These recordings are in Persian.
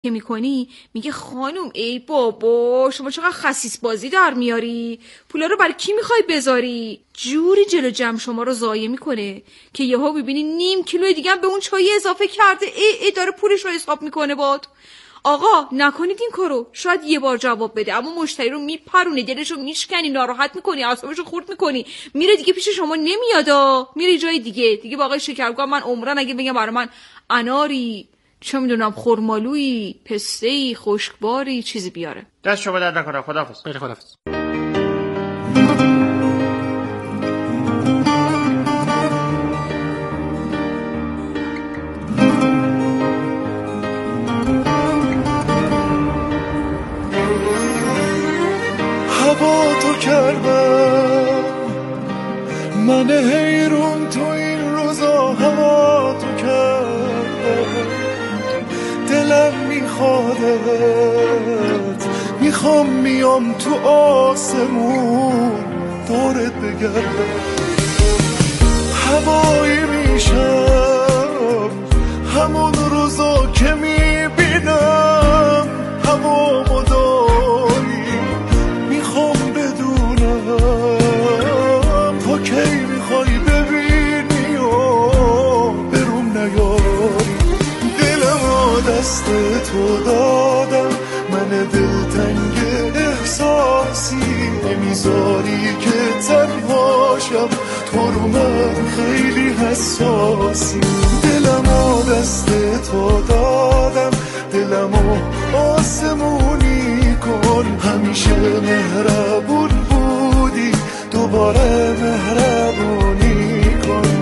میکنی میگه خانم ای بابا شما چقدر خسیس بازی در میاری، پولا رو برای کی میخوای بذاری؟ جوری جلو جمع شما رو ضایع میکنه که یهو ببینی نیم کیلو دیگه به اون چای اضافه کرده. ای داره پولش رو حساب میکنه باد. آقا نکنید این کارو. شاید یه بار جواب بده اما مشتری رو میپرونه، دلش رو میشکنی، ناراحت میکنی، اعصابش رو خورد میکنی، میره دیگه پیش شما نمیاد، میره جای دیگه با آقای شکرگاه من عمرن اگه بگم برای من اناری، چه میدونم خرمالویی، پسته‌ای، خشکباری چیزی بیاره. دست شما درد نکنه. خداحافظ. خیلی خداحافظ. هوا تو کردم من حیرون تو این روزا، هوا تو کردم دلم میخوادت، میخوام میام تو آسمون دورت بگردم، هوایی میشم همون روزا که میبینم هوا مداری، میخوام بدونم تو کی میخوای ببینی و بروم نیاری، دلم دست تو دادم من دلتنگ احساسی، نمیذاری که تنهاشم تو رو من خیلی حساسی، دلمو دست تو دادم دلمو آسمونی کن، همیشه مهربون بودی دوباره مهربونی کن.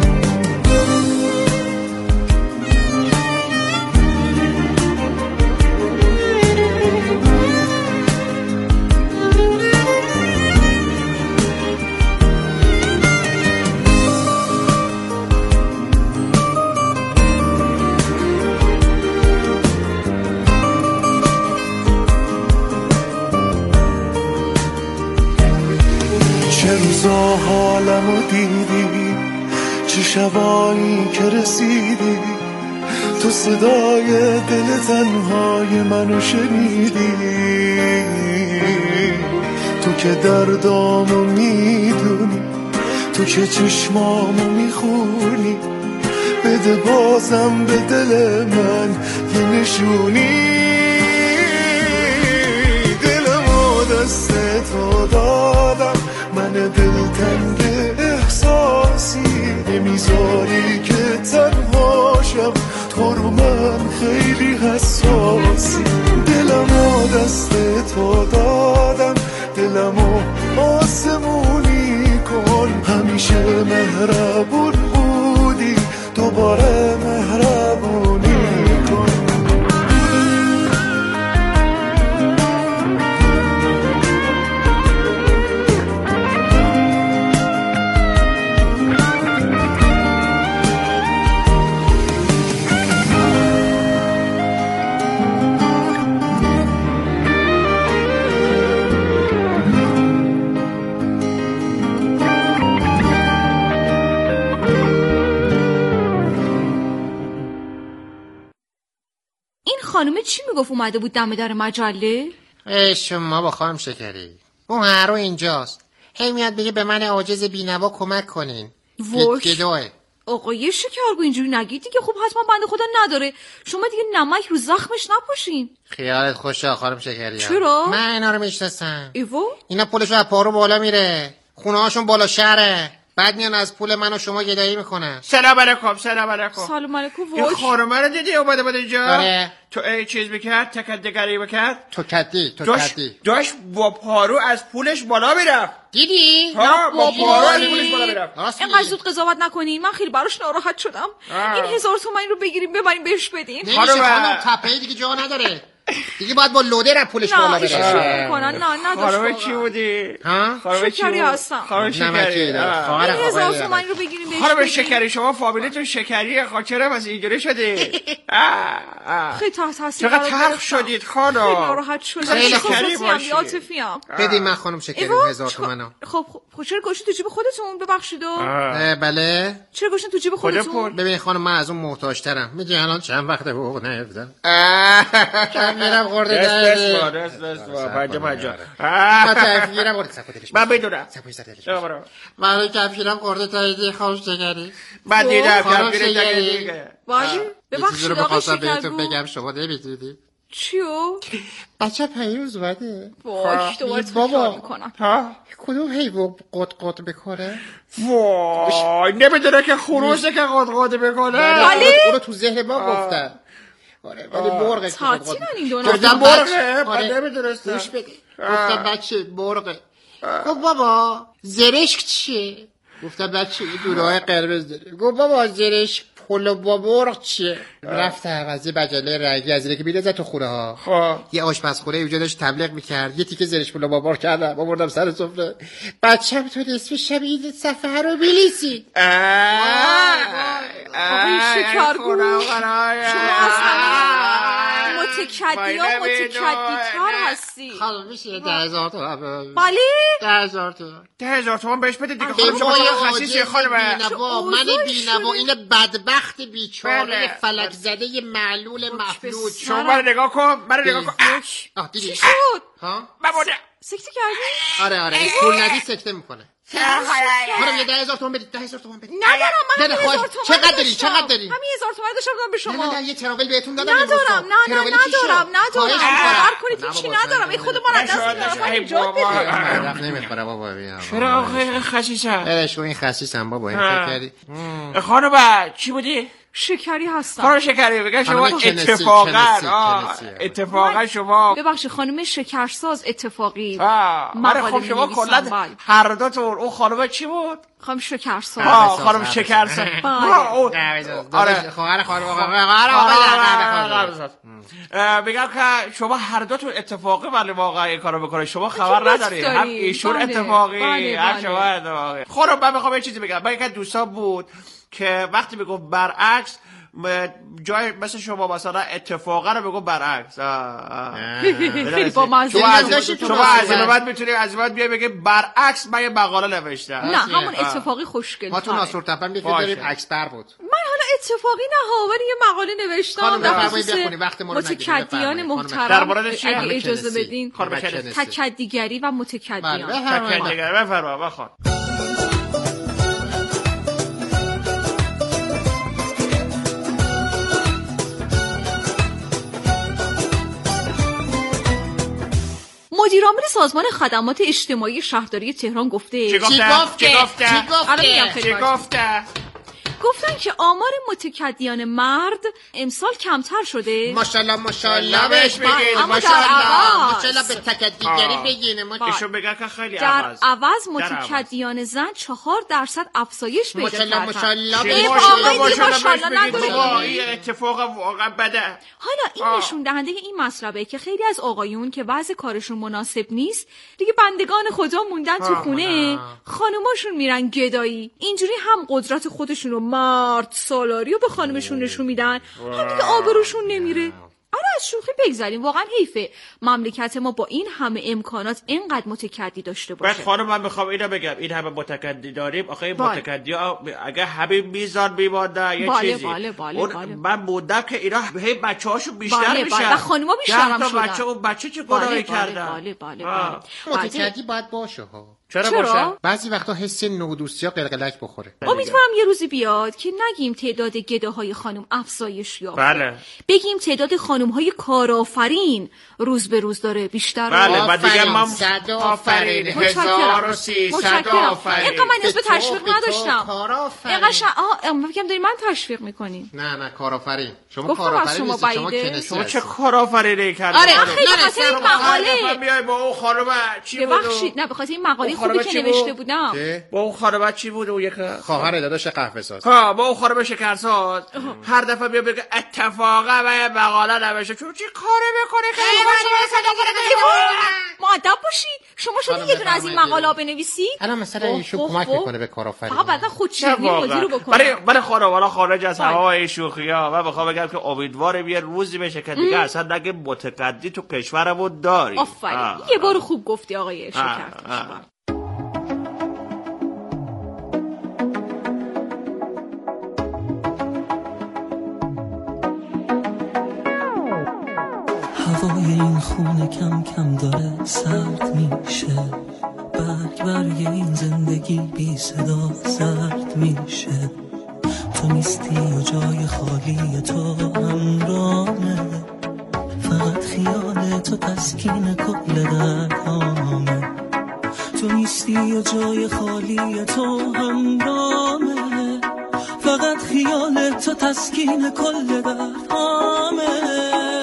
چه روزا حالمو دیدی، چه شبایی که رسیدی، تو صدای دل تنهای منو شنیدی، تو که دردامو میدونی، تو که چشمامو میخونی، بده بازم به دل من یه نشونی، دلمو دست تو دادم من دلتنگ احساسی، نمیذاری که تنهاشم تو رو من خیلی حساسی، دلمو دست تو دادم دلمو آسمونی کن، همیشه مهربون بودی دوباره مهربونی کن. خانومه چی میگفت اومده بود دم در مجله؟ شما با خانم شکری اون هرو اینجاست، هی میاد بگه به من عاجز بینوا کمک کنین. گدوه آقای شکرگو اینجوری نگید دیگه، خب حتما بنده خدا نداره، شما دیگه نمک رو زخمش نپاشین. خیالت خوشه خانم شکری. چرا؟ من اینا رو میشناسم. اینا پولشون از پارو بالا میره، خونه هاشون بالا شهره، بعد میان از پول من و شما گدایی میکنن. سلام علیکم. سلام علیکم. سلام علیکم. این خانومه رو دیدی اومده بود اینجا؟ آره. تو ای چیز بکرد، تکدگری بکرد، تو کدی داشت با پارو از پولش بالا میرفت. دیدی؟ ها با پارو از پولش بالا میرفت. اینقدر زود قضاوت نکنین، من خیلی براش ناراحت شدم. این 1000 تومانی رو بگیریم ببریم بهش بدین. نمیشه خانم، تپه‌ای دیگه جا نداره. دیگه باید با لودر از پولش بالا ایشون بره. شروع میکنن. نه نداشت خانم چی بودی؟ ها؟ خانم چی شکری بود؟ هستم. خانم نمکی شکری. داره. خواهر 1000 آقای تومانی رو بگیریم بهش خانم بدیم. شکری شما فامیلیتون شکریه، چرا پس اینجوری شده؟ خیلی تحت تاثیر چقدر قرار تلخ گرفتم. شدید خیلی خانم. ناراحت شدم. خیلی شکری احساساتیم، باشی. عاطفیم. بدین من خانم شکری ایوا، 1000 تومانو. خب چرا گوشین تو جیب خودتون؟ ببخشید. بله. چرا گوشین تو جیب خودتون؟ ببین خانم من از اون محتاج‌ترم. میگه الان چند وقته حقوق نگرفتم. کفگیرم خورده دست پنجا ما کفگیرم خورده سپودلش. من بدونم. سپودلش سپودلش. برو. من کفگیرم خورده تا خانم شکری. من دیدم خانم کفگیر شکری. دیگه. ببخشید رو آقای بخواستم بهتون شکرگو. بگم شما نمیدونی. چیو؟ بچه پیروز اومده. باش دوباره بابا. تکرار میکنم. ها؟ کدوم حیوان قط بکنه؟ وای نمیدونه که خروسه که قد بکنه. ولی اونو تو ذهن ما گفتن. آره ولی مرغه که قط تعطیلن این دو گفتم نفر. مرغه؟ من آره. نمیدونستم. گوش بده. گفتم بچه مرغه. گفت بابا زرشک چیه؟ گفتم بچه این دورهای قرمز داره. گفت بابا زرشک پلو با مرغ چیه؟ رفتم از یه مجله رنگی از اینه که میره تو خونه ها. خب یه آشپزخونه اونجا داشت تبلیغ میکرد. یه تیکه زرشک پلو با مرغ کردم آوردم سر سفره. بچه‌م تو نصف شب این صفحه رو میلیسی. آقای شکرگو شما از همه متکدی ها متکدی‌تر هستی. خانم میشه 10,000 تومن. بله 10,000 تومن. 10,000 تومان بهش بده دیگه. به خانم شما مای چقدر خسیسی خانم. بینوا من اوضاع بینوا شده. این بدبخت بیچاره بله. فلک زده معلول مفلوج شما منو نگاه کن. منو نگاه کن. آه دیدی چی شد؟ ها من بوده. سکته کردی؟ آره پول ندی سکته میکنه. خانم یه 10,000 تومن بدید 10,000 تومن بدید. ندارم من بده، 1000 خواهش. تومن چقدر داری؟ داشتم. چقدر داری؟ همین 1000 تومن داشتم بدم به شما. نه یه تراول بهتون دادم ندارم تراول چی شد؟ ندارم خواهش می‌کنم. باور کنید نه هیچی بابا، ندارم این خود ما را دست نشد. ای نجات بابا. بده. مصرف نمیخوره بابا بیا. چرا آخه خسیسه؟ ولش کن این خسیسم بابا این فکر کردی. خانم چی بودی؟ شکری هستم. خانم شکری بگم شما خانم کنسی، اتفاقا کنسی. اتفاقا شما ببخشید خانم شکرساز اتفاقی آره مقاله خب شما می‌نویسم، کلا بله. هر دوتون اون خانم چی بود؟ خانم شکرساز خانم شکرساز آره خواهر بگم که شما هر دوتون اتفاقی ولی واقعا این کارو بکنید شما خبر نداری هم ایشون اتفاقی هم شما اتفاقی. خب من میخوام یه چیزی بگم. من یک دوستان بود که وقتی میگفت برعکس جای مثل شما مثلا اتفاقا رو بگو برعکس. خیلی با مزه. شما از این بعد میتونی از این بعد بیای بگی برعکس من یه مقاله نوشتم. نه همون اتفاقی خوشگل. ما تو ناصر تپن بیخ داریم عکس بر بود. من حالا اتفاقی نه ها ولی یه مقاله نوشتم در خصوص متکدیان محترم. در مورد چی؟ اگه اجازه بدین تکدیگری و متکدیان. تکدیگری بفرما بخوان. مدیرعامل سازمان خدمات اجتماعی شهرداری تهران گفته چی گفته؟ گفتن که آمار متکدیان مرد امسال کمتر شده. ماشاءالله بهش بگین. اما در عوض ماشاءالله به تکدیگری بگین. ایشون بگن که خیلی در عوض متکدیان زن 4% افزایش پیدا کردن. ماشاءالله این اتفاق واقعا بده. حالا این نشون دهنده این مطلبه که خیلی از آقایون که وضع کارشون مناسب نیست دیگه بندگان خدا موندن تو خونه، خانوماشون میرن گدایی. اینجوری هم قدرت خودشون رو مرد سالاری رو به خانمشون نشون میدن هم دیگه آبروشون نمیره. آره از شوخی بگذاریم واقعا حیفه مملکت ما با این همه امکانات اینقدر متکدی داشته باشه. بعد خانم من میخوام اینو بگم این همه متکدی داریم آخه این متکدی ها اگه همه میزان میماندن یه چیزی من موندم که اینا هی بچه هاشو بیشتر میشن و خانوما بیشتر هم شدن. اون بچه چه گناهی کردن. متکدی باید باشه ها. چرا باشه؟ بعضی وقتا حس نودوستی ها قلقلک بخوره. امیدوارم یه روزی بیاد که نگیم تعداد گداهای خانم افزایش یافته. بله. بگیم تعداد خانم‌های کارآفرین روز به روز داره بیشتر. بله بعد دیگه من آفرین 1300 آفرین. اینقدر من اسم تشویق نداشتم. اینقدر میگم داری من تشویق میکنین. نه کارآفرین. شما کارآفرین نیستی شما کنسی. شما چه کارآفرینی کردید؟ آره خیلی خاطر این مقاله. بیای با اون خانم چی بود؟ ببخشید نه به خاطر این مقاله خیلی خوبی که نوشته بودم. با اون خانم چی بود؟ اون یک خواهر داداش قهوه ساز. ها، با اون خانم شکرساز هر دفعه بیا بگه اتفاقا من مقاله نوشته چون چی کاره میکنه که مؤدب باشی. شما شدی یه دونه از این مقاله بنویسی؟ الان مثلا ایشون کمک میکنه به کارآفرینی. فقط بعد خودشیرینی بازی رو بکنه. برای خانواده خارج از هوای شوخی‌ها و بخوام بگم که امیدوارم یه روزی بشه که دیگه اصلا نگه متقدی تو کشورمون داری. آفرین. یه بار خوب گفتی آقای شکرتاش. هوای این خونه کم کم داره سرد میشه، برگ این زندگی بی صدا زرد میشه. تو نیستی و جای خالی تو همرامه، فقط خیال تو تسکین کل دردامه. تو نیستی و جای خالی تو همرامه، فقط خیال تو تسکین کل دردامه.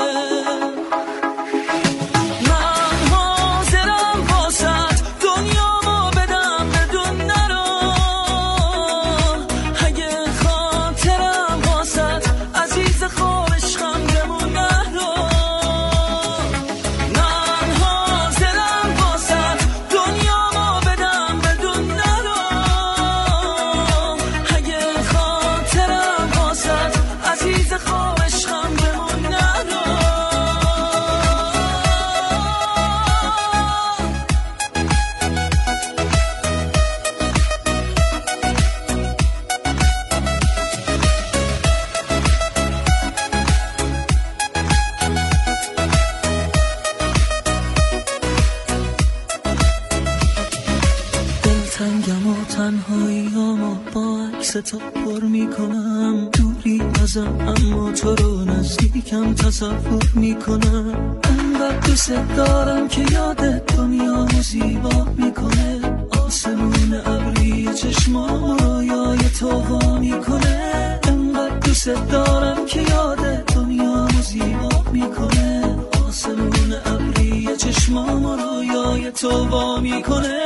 تو پر میکنم، دوری ازم اما تو رو نزدیکم تصور میکنم. انقدر دوست دارم که یادت دنیا رو زیبا میکنه، آسمون ابری چشمام رویای تو وا میکنه. انقدر دوست دارم که یادت دنیا رو زیبا میکنه، آسمون ابری چشمام رویای تو وا میکنه.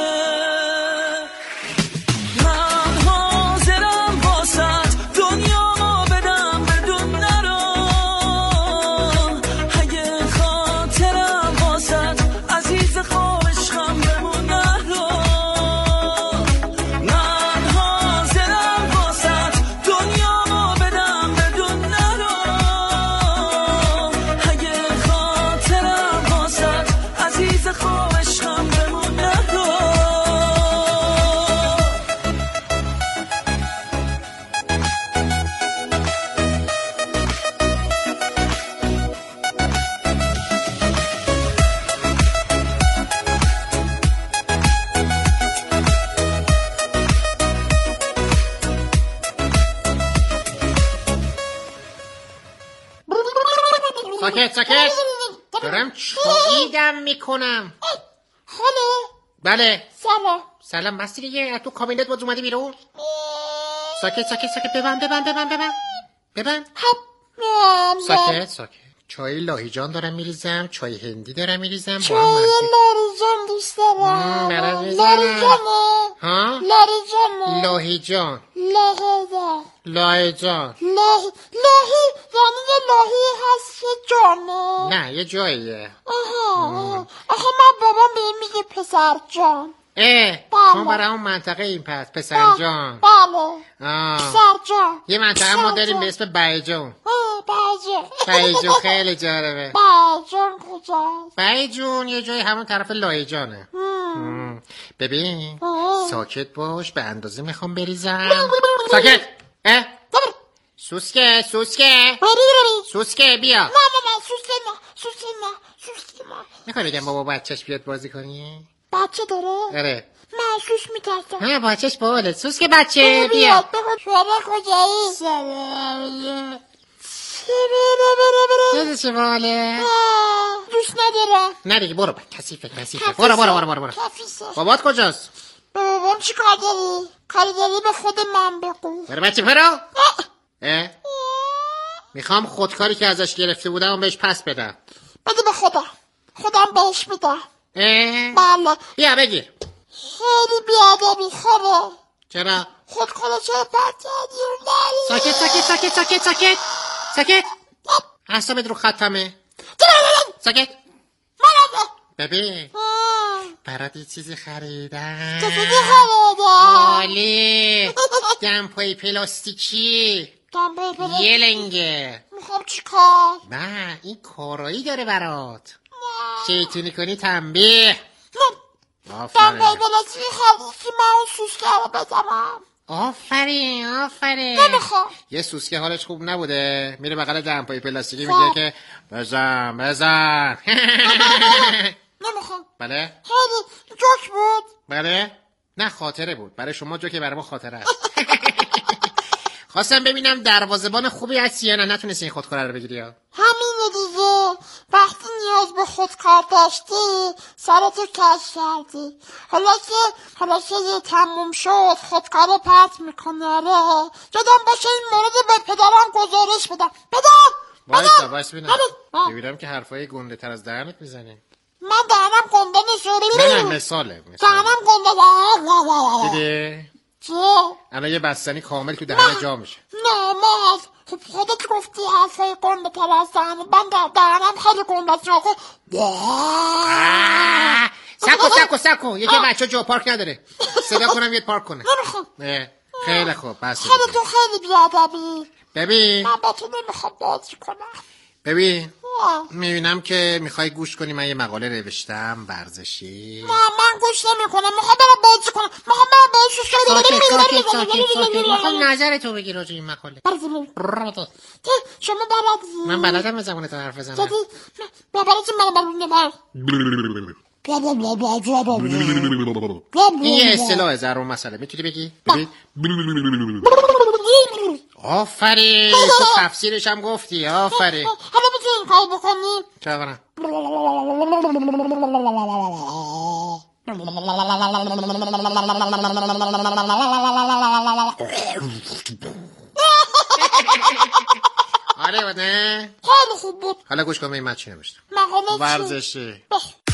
ساکت دارم چاییدم میکنم. خاله. بله سلام بستی دیگه، تو کابینت باز اومدی بیرون. ساکت ببند. ساکت. چای لاهیجان دارم میریزم، چای هندی دارم میریزم. چای لاهیجان دوست دارم. لاهیجانه. ها؟ لاهیجان یعنی یه لاهی هست که جانه. نه یه جاییه. آخه من بابام بهم میگه پسر جان. شما برای اون منطقه این پسر جان. بله پسر جان. یه منطقه ما داریم به اسم بیجون. بیجون خیلی جالبه. بیجون کجاست؟ بیجون یه جای همون طرف لاهیجانه. ببین ساکت باش، به اندازه میخوام بریزم. ساکت. سوسکه بیا. نه سوسکه نه. میخوای بگم بابا بچهش بیاد بازی کنی؟ بچه داره؟ آره. من سوس میترسم. نه بچهش باحاله. سوسکه بچه بیا. شما کجایی؟ یادشه باحاله؟ دوست نداره. نه دیگه برو کثیفه. برو. بابات کجاست؟ بابام چی کار داری؟ کاری داری به خود من بگو. برو بچه برو. میخوام خودکاری که ازش گرفته بودم بهش پس بدم. بده به خودم بهش میدم. بله. بیا بگیر. خیلی بیادبی خوره. چرا؟ خودکار چرا پرت کردی؟ ساکت اعصابت رو ختمه. ساکت. ببین برات یه چیزی خریدم. چه چیزی خریدم؟ عالی. دمپایی پلاستیکی یه لنگه. میخوام چی کار؟ نه این کارایی داره برات. شیطونی کنی تنبیه. دمپایی پلاستیکی خریدی که من اون سوسکه رو بزنم. آفرین نمیخوام. یه سوسکه حالش خوب نبوده میره بغل دمپایی پلاستیکی میگه که بزن نمیخوام. بله خیلی جوک بود. بله نه خاطره بود برای شما جو که برای ما خاطره است. خواستم ببینم دروازه‌بان خوبی هستی یا نه نتونستی این خودکار رو بگیری ها. همینه دیگه. وقتی نیاز به خودکار داشتی سرتو کش کردی. حالا که یه تموم شد خودکار رو پرت میکنه. آره یادم باشه این مورد به پدرم گزارش بدم. وایس ببینم که حرفای گنده تر از دهنت میزنی. من دهنم گنده نشده. نه مثاله دهنم گنده. دیدی چه؟ الان یه بستنی کامل تو دهن جا میشه. نه ما خب خودت گفتی حرفای گنده تر از دهنم. من دهنم خیلی گنده است. سکو یکی بچه جا پارک نداره. صدا کنم یه پارک کنه. نمیخوام. خیلی خوب بس. خیلی تو خیلی بیادبی. ببین من با تو نمیخوام بازی کنم. ببین میبینم که میخوای گوش کنی. من یه مقاله نوشتم ورزشی. نه من گوش نمیکنم. میخوام برم بازی کنم. میخوام برم ساکت میخوام نظر تو بگی راجع این مقاله. شما بلدی؟ من بلدم به زبانت حرف بزنم. این یه اصطلاح ضرور مسئله میتونی بگی؟ آفرین تو تفسیرش هم گفتی. آفرین حالا میتونی کار بکنی؟ چه کنم؟ آره نه؟ خیلی خوب بود. حالا گوش کن به این من چی نوشتم. ورزشی.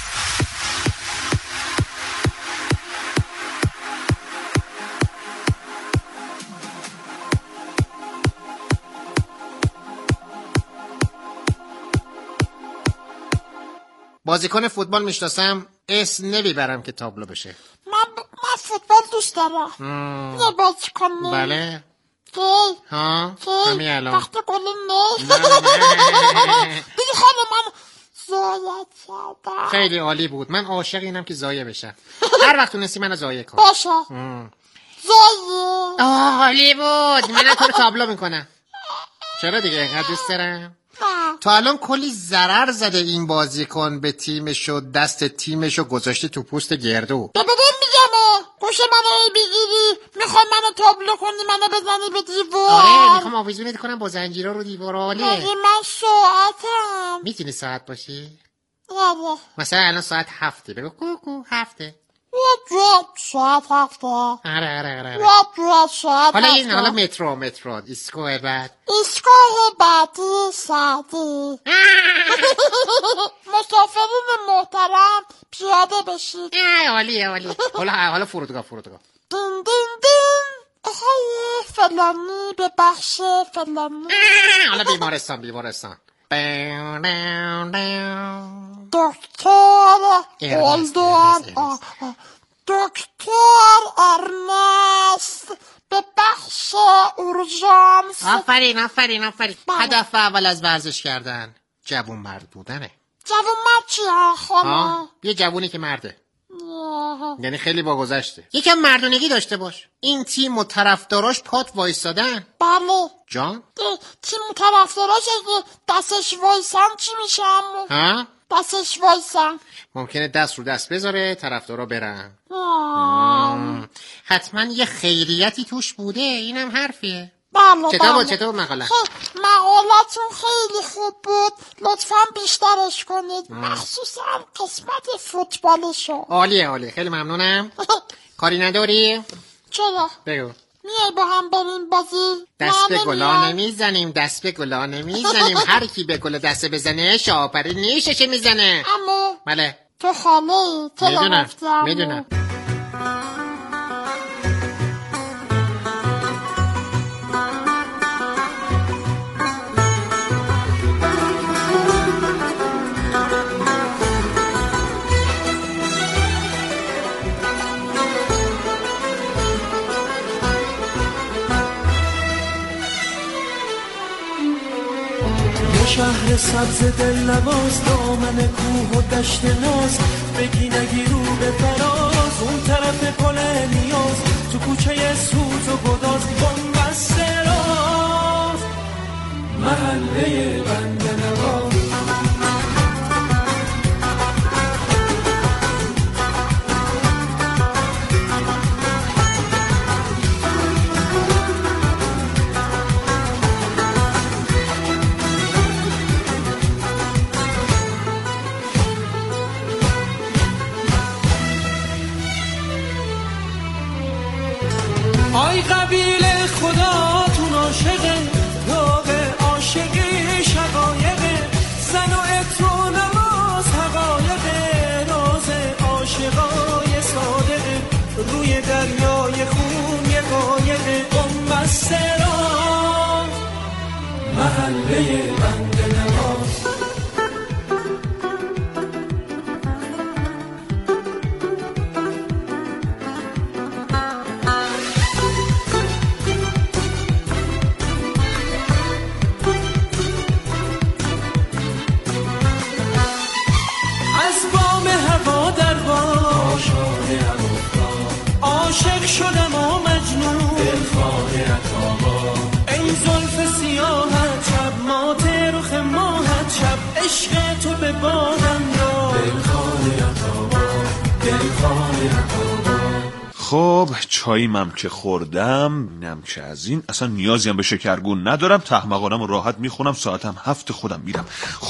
بازیکن فوتبال میشناسم اسم نمیبرم که تابلو بشه. من فوتبال دوست دارم. یه بازی کنی؟ بله کی؟ ها همین الان وقت گلی نه. دیگه خیلی من زایه کردم. خیلی عالی بود. من عاشق اینم که زایه بشم. هر وقت تونستی منو زایه کن. باشه زایه. عالی بود. من تو رو تابلو میکنم. چرا دیگه اینقدر دوست دارم. تا الان کلی ضرر زده این بازیکن به تیمشو. دست تیمشو گذاشته تو پوست گردو. ببین میگم گوش منو بگیری. میخوای منو تابلو کنی منو بزنی به دیوار. آره میخوام آویزونت کنم با زنجیرا رو دیوار. عالیه. من ساعتم. میتونی ساعت باشی؟ آره مثلا الان ساعت 7 بگو کوکو 7. ساعت 7. آره ساعت حالا این حالا مترو ایستگاه بعد ایستگاه بعدی سعدی. مسافرین محترم پیاده بشید. عالیه حالا فرودگاه. دین دین دین. های فلانی به بخش فلانی. حالا بیمارستان. دکتر دکتر ارنست به بخش اورژانس. آفرین هدف اول از ورزش کردن جوون مرد بودنه. جوون مرد چیه خانم؟ یه جوونی که مرده. یعنی خیلی با گذشته. یکم مردونگی داشته باش. این تیم و طرفداراش پات وایستادن. بله جان تیم و طرفداراش اگه دستش وایسن چی میشه امو؟ ها دستش وایسن ممکنه دست رو دست بذاره طرفدارا برن. حتما یه خیریتی توش بوده. اینم حرفیه. بله چطور مقاله؟ مقالتون خیلی خوب بود. لطفا بیشترش کنید. مخصوصا قسمت فوتبالشو. عالیه خیلی ممنونم. کاری نداری؟ چرا؟ بگو. میای با هم بریم بازی؟ دست به گلا نمیزنیم. هر کی به گل دست بزنه شاپری نیشش میزنه. امو بله تو خاله ای. میدونم شهر سبز دل نواز، دامن کوه و دشت ناز، بگی نگی رو به فراز، اون طرف پل نیاز، تو کوچه سوز و گداز، بنبست راز، محله بنده نواز. آی قبیله خداتون عاشقه، داغ عاشقی شقایقه، زن و عطر و نماز حقایقه، راز عاشقای صادقه، روی دریای خون یه قایقه، بنبست راز، محله بنده نواز. عاشق شدم و مجنون، دلخواه عطابا، ای زلف سیاهت شب، مات رخ ماهت شب، عشق تو به بادم را، دلخواه عطابا، دلخواه عطابا. خب چاییم که خوردم، اینم که از این، اصلا نیازی هم به شکرگون ندارم، تحمقانم راحت میخونم، ساعتم 7 خودم میرم.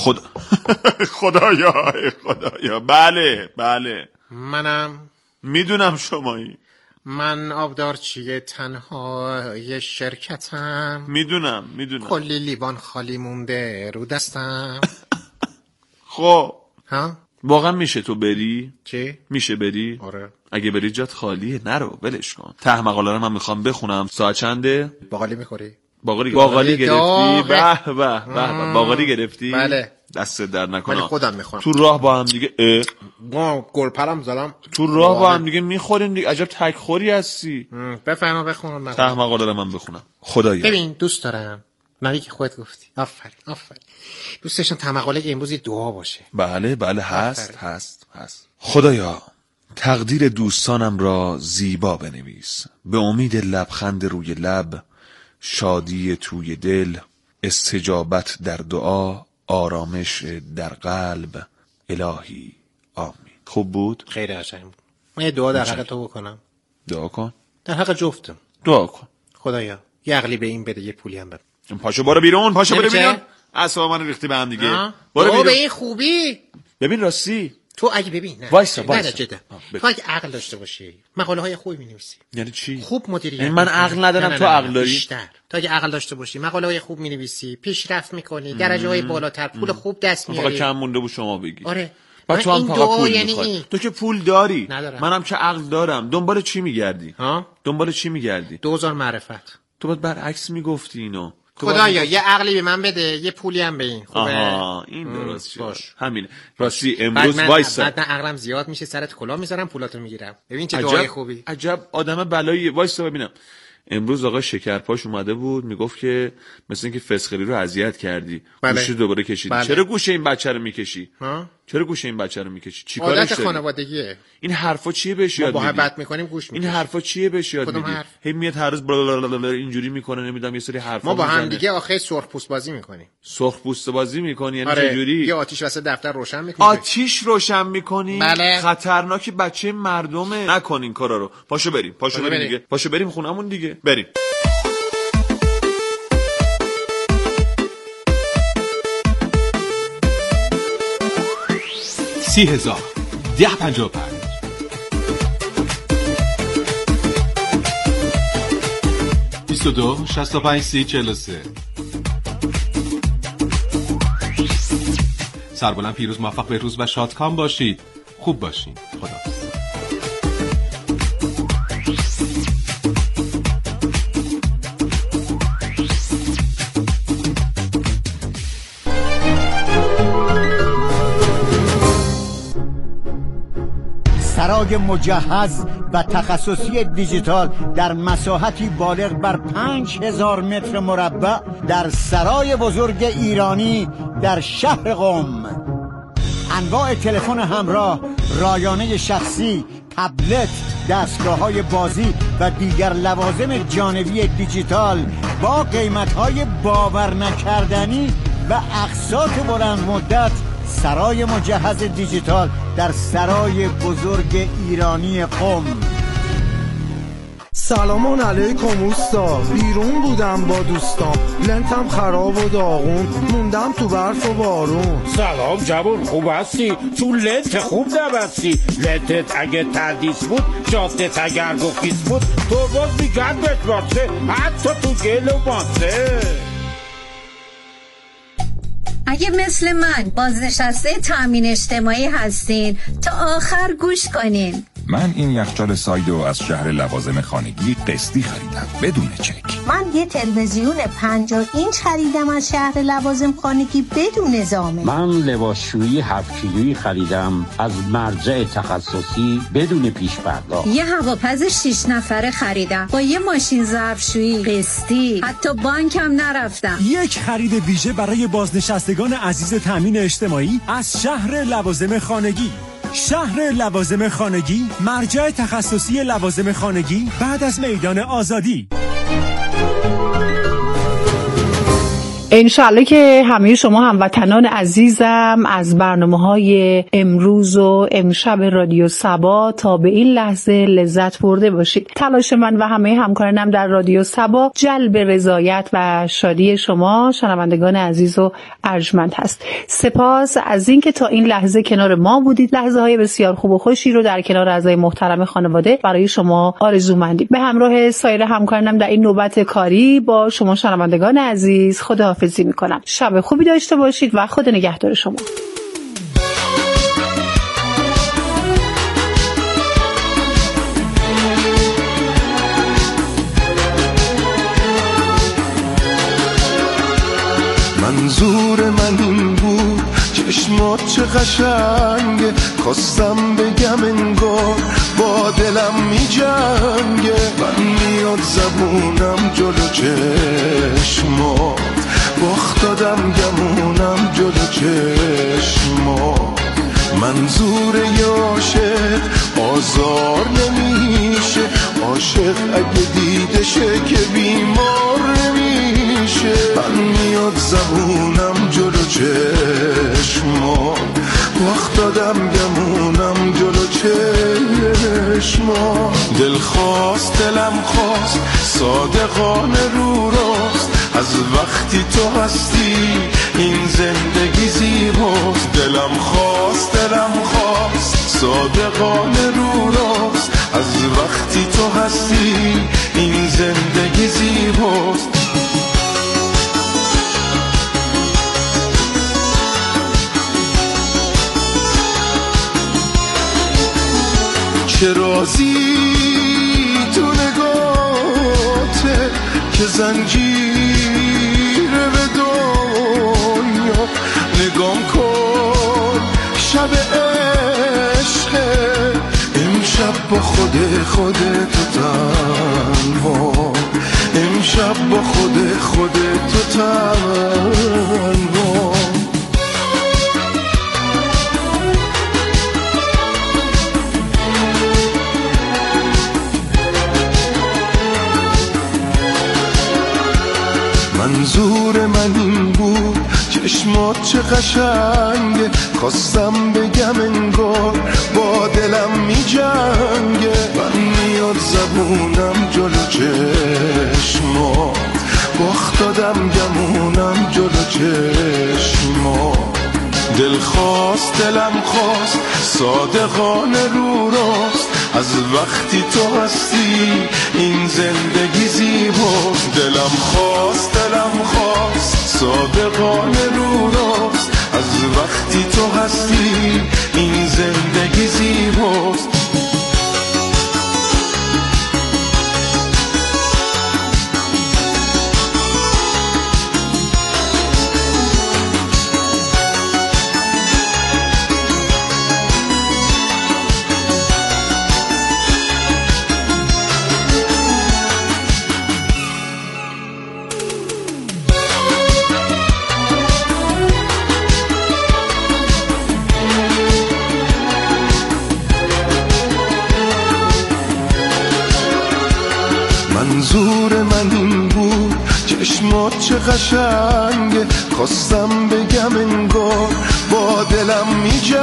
خدایا بله منم میدونم شمایی. من آبدارچی تنها یه شرکتم. میدونم کلی لیوان خالی مونده رو دستم. خب ها واقعا میشه تو بری؟ چی؟ میشه بری؟ آره. اگه بری جات خالیه، نرو، ولش کن. ته مقاله رو من میخوام بخونم. ساعت چنده؟ باقالی میخوری؟ باقالی گرفتی؟ به باقالی گرفتی؟ بله. دست در نکنه. من خودم میخورم. تو راه با هم دیگه گلپرم زدم. تو راه با هم دیگه میخوریم دیگه. عجب تکخوری هستی. بفرما بخونم. ته مقاله رو من بخونم. خدایا. ببین دوست دارم. نمی که خودت گفتی. آفرین. دوست داشتم ته مقاله امروز دعا باشه. بله هست. خدایا تقدیر دوستانم را زیبا بنویس، به امید لبخند روی لب، شادی توی دل، استجابت در دعا، آرامش در قلب، الهی آمین. خوب بود؟ خیلی قشنگ بود. من یه دعا در حق تو بکنم. دعا کن. در حق جفتم. دعا کن. خدایا یه عقلی به این بده، یه پولی هم بده. پاشو برو بیرون. اعصاب من ریختی به هم دیگه. برو بیرون. به این خوبی. ببین راستی تو اگه ببین وایسا تو اگه عقل داشته باشی مقاله های خوبی می‌نویسی. یعنی چی؟ خوب مدیریت. من عقل ندارم. تو عقل داری. بیشتر. تو اگه عقل داشته باشی مقاله های خوب می‌نویسی، پیشرفت می‌کنی، درجه‌های بالاتر، پول خوب دست میاری. فقط کم مونده بود شما بگی. آره. تو هم فقط پول می‌خوای. تو که پول داری. ندارم. منم که عقل دارم. دنبال چی می‌گردی؟ دنبال چی می‌گردی؟ 2000 معرفت. تو باید برعکس میگفتی اینو. خدایا یه عقلی به من بده، یه پولی هم به این. خوبه؟ این درست شد. همینه. راستی امروز وایسا. بعد من عقلم زیاد میشه، سرت کلاه میذارم، پولاتو میگیرم. ببین چه دعای خوبی. عجب آدم بلایی. وایسا ببینم. امروز آقا شکرپاش اومده بود میگفت که مثل اینکه فسخری رو اذیت کردی. گوشه دوباره کشیدی. چرا گوشه این بچه رو میکشی؟ چرا گوشه این بچه رو میکشی؟ چیکارش داری؟ عادت خانوادگیه. این حرفا چیه بهش یاد میدی؟ ما محبت میکنیم گوش میدی. این حرفا چیه بهش یاد میدی؟ هی میاد هر روز اینجوری میکنه، نمیدونم یه سری حرفا ما با هم دیگه آخه سرخ پوست بازی میکنیم. سرخ پوست بازی میکنی یعنی چه جوری؟ یه آتیش واسه دفتر روشن میکنی. آتیش روشن میکنی؟ بله. خطرناکی، بچه مردمه. نکن این کارا رو. پاشو بریم دیگه. پاشو بریم خونمون دیگه. بریم. $30,000 1055 22 65 30 43. سربلند پیروز، موفق بهروز و شادکام باشید. خوب باشین. خدا. سرای مجهز و تخصصی دیجیتال در مساحتی بالغ بر 5000 متر مربع در سرای بزرگ ایرانی در شهر قم. انواع تلفن همراه، رایانه شخصی، تبلت، دستگاه‌های بازی و دیگر لوازم جانبی دیجیتال با قیمت‌های باور نکردنی و اقساط بلند مدت. سرای مجهز دیجیتال در سرای بزرگ ایرانی قم. سلام علیکم اوستا، بیرون بودم با دوستام، لنتم خراب و داغون، موندم تو برف و بارون. سلام جوون، خوب هستی؟ تو لنت خوب نبستی. لنتت اگه تردیس بود، جادت اگر گفیس بود، تو باز میگن بهت باسه، حتی تو گل و ماسه. اگه مثل من بازنشسته تامین اجتماعی هستین تا آخر گوش کنین. من این یخچال سایدو از شهر لوازم خانگی قسطی خریدم بدون چک. من یه تلویزیون 50 اینچ خریدم از شهر لوازم خانگی بدون ضامن. من لباسشویی 7 کیلویی خریدم از مرجع تخصصی بدون پیش پرداخت. یه هواپز 6 نفره خریدم با یه ماشین ظرفشویی قسطی، حتی بانکم نرفتم. یک خرید ویژه برای بازنشستگان عزیز تامین اجتماعی از شهر لوازم خانگی. شهر لوازم خانگی، مرجع تخصصی لوازم خانگی بعد از میدان آزادی. انشالله که همه شما هموطنان عزیزم از برنامه‌های امروز و امشب رادیو صبا تا به این لحظه لذت برده باشید. تلاش من و همه همکارانم در رادیو صبا جلب رضایت و شادی شما شنوندگان عزیز و ارجمند هست. سپاس از اینکه تا این لحظه کنار ما بودید. لحظه‌های بسیار خوب و خوشی رو در کنار اعضای محترم خانواده برای شما آرزومندیم. به همراه سایر همکارانم در این نوبت کاری با شما شنوندگان عزیز خداحافظی میکنم. شب خوبی داشته باشید و خدا نگهدار شما. منظور من این بود، چشمات چه قشنگه، خواستم بگم انگار با دلم می جنگه. من میاد زبونم جلو چشمات، باخت دادم گمونم جلو چشمات. منظور عاشق آزار نمیشه، عاشق اگه دیده شه که بیمار نمیشه. من میاد زبونم جلو چشمات، باخت دادم گمونم جلو چشمات. دل خواست دلم خواست صادقانه رو راست، از وقتی تو هستی این زندگی زیباست. دلم خواست دلم خواست صادقانه رو راست، از وقتی تو هستی این زندگی زیباست. چه رازی تو نگاته که زنجیره به دنیا. نگام کن شب عشقه، امشب با خودت تنها، امشب با خودت تنها. منظور من این بود، چشمات چه قشنگه، خواستم بگم انگار با دلم می جنگه. من میاد زبونم جلو چشمات، باخت دادم گمونم جلو چشمات. دل خواست دلم خواست صادقانه رو راست، از وقتی تو هستی این زندگی زیباست. دلم خواست دلم خواست صادقانه رو راست، از وقتی تو هستی این زندگی زیباست. قشنگه، خواستم بگم انگار با دلم